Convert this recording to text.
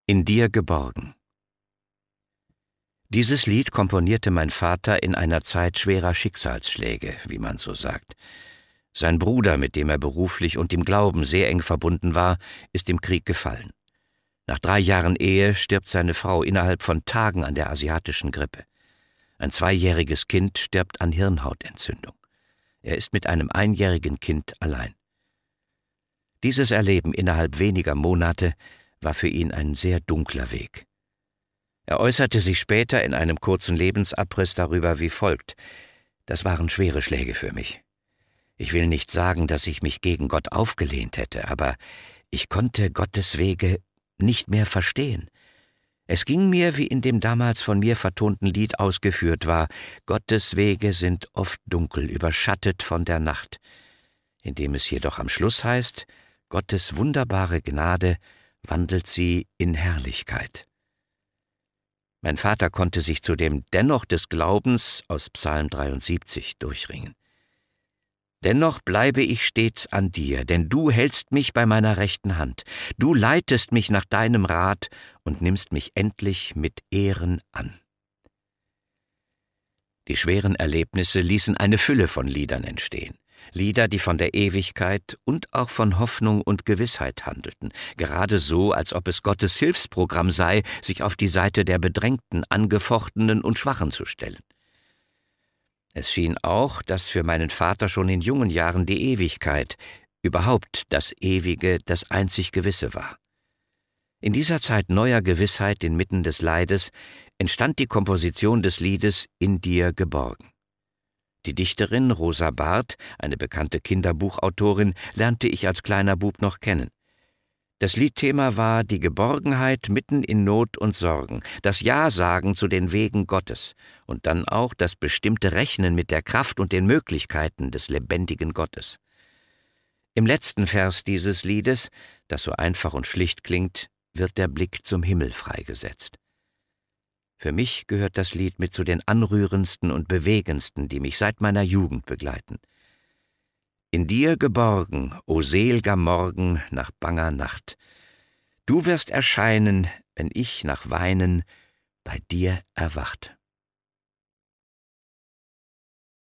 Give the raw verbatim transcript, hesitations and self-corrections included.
In dir geborgen. Dieses Lied komponierte mein Vater in einer Zeit schwerer Schicksalsschläge, wie man so sagt. Sein Bruder, mit dem er beruflich und im Glauben sehr eng verbunden war, ist im Krieg gefallen. Nach drei Jahren Ehe stirbt seine Frau innerhalb von Tagen an der asiatischen Grippe. Ein zweijähriges Kind stirbt an Hirnhautentzündung. Er ist mit einem einjährigen Kind allein. Dieses Erleben innerhalb weniger Monate war für ihn ein sehr dunkler Weg. Er äußerte sich später in einem kurzen Lebensabriss darüber wie folgt: Das waren schwere Schläge für mich. Ich will nicht sagen, dass ich mich gegen Gott aufgelehnt hätte, aber ich konnte Gottes Wege nicht mehr verstehen. Es ging mir, wie in dem damals von mir vertonten Lied ausgeführt war: Gottes Wege sind oft dunkel, überschattet von der Nacht, indem es jedoch am Schluss heißt: Gottes wunderbare Gnade wandelt sie in Herrlichkeit. Mein Vater konnte sich zu dem Dennoch des Glaubens aus Psalm dreiundsiebzig durchringen. Dennoch bleibe ich stets an dir, denn du hältst mich bei meiner rechten Hand. Du leitest mich nach deinem Rat und nimmst mich endlich mit Ehren an. Die schweren Erlebnisse ließen eine Fülle von Liedern entstehen. Lieder, die von der Ewigkeit und auch von Hoffnung und Gewissheit handelten, gerade so, als ob es Gottes Hilfsprogramm sei, sich auf die Seite der Bedrängten, Angefochtenen und Schwachen zu stellen. Es schien auch, dass für meinen Vater schon in jungen Jahren die Ewigkeit, überhaupt das Ewige, das einzig Gewisse war. In dieser Zeit neuer Gewissheit inmitten des Leides entstand die Komposition des Liedes »In dir geborgen«. Die Dichterin Rosa Barth, eine bekannte Kinderbuchautorin, lernte ich als kleiner Bub noch kennen. Das Liedthema war die Geborgenheit mitten in Not und Sorgen, das Ja-Sagen zu den Wegen Gottes und dann auch das bestimmte Rechnen mit der Kraft und den Möglichkeiten des lebendigen Gottes. Im letzten Vers dieses Liedes, das so einfach und schlicht klingt, wird der Blick zum Himmel freigesetzt. Für mich gehört das Lied mit zu den anrührendsten und bewegendsten, die mich seit meiner Jugend begleiten. In dir geborgen, o sel'ger Morgen nach banger Nacht. Du wirst erscheinen, wenn ich nach Weinen bei dir erwacht.